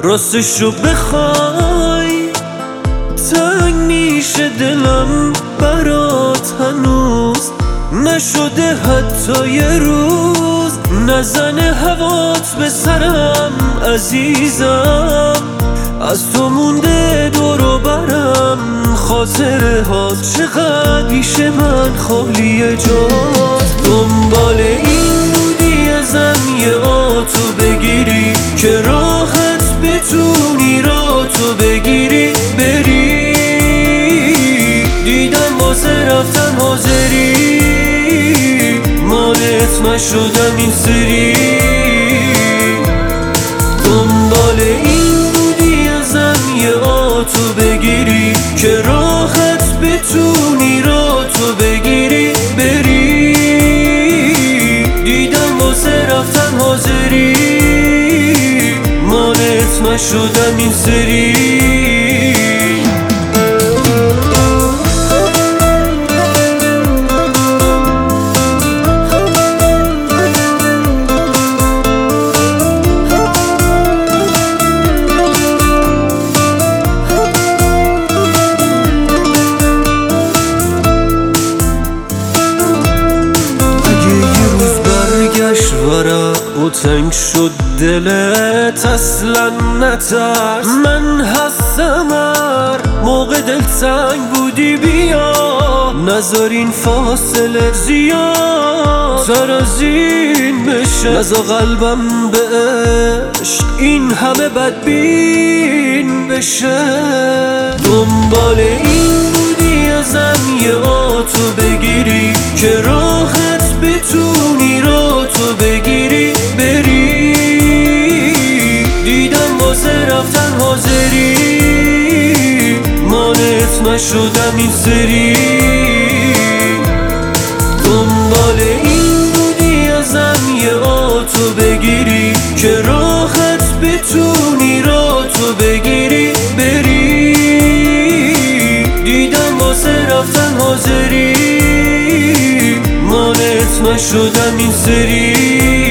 راستشو بخوای تنگ میشه دلم برات هنوز نشده حتی یه روز نزنه هوات به سرم عزیزم از تو مونده دور و برم خاطره ها چقدر پیش من خالیه جات دنبال این بودی ازم یه آتو بگیری که راحت بتونی راتو بگیری بری دیدم واسه رفتن حاضری مالت نشدم این سری دنبال این بودی ازم یه آتو بگیری که راحت بتونی راتو بگیری بری دیدم واسه رفتن حاضری مالت نشدم این سری ورق و تنگ شد دلت اصلا نترس من هستم هر موقع دل تنگ بودی بیا نذار این فاصله زیاد تر از این بشه نذار قلبم به عشق این همه بدبین بشه دنبال این بودی ازم یه آتو بگیری که راحت بتونی راتو بگیری بری دیدم واسه رفتن حاضری مالت نشدم این سری دنبال این بودی ازم یه آتو بگیری که راحت بتونی راتو بگیری بری دیدم واسه رفتن حاضری مالت نشدم این سری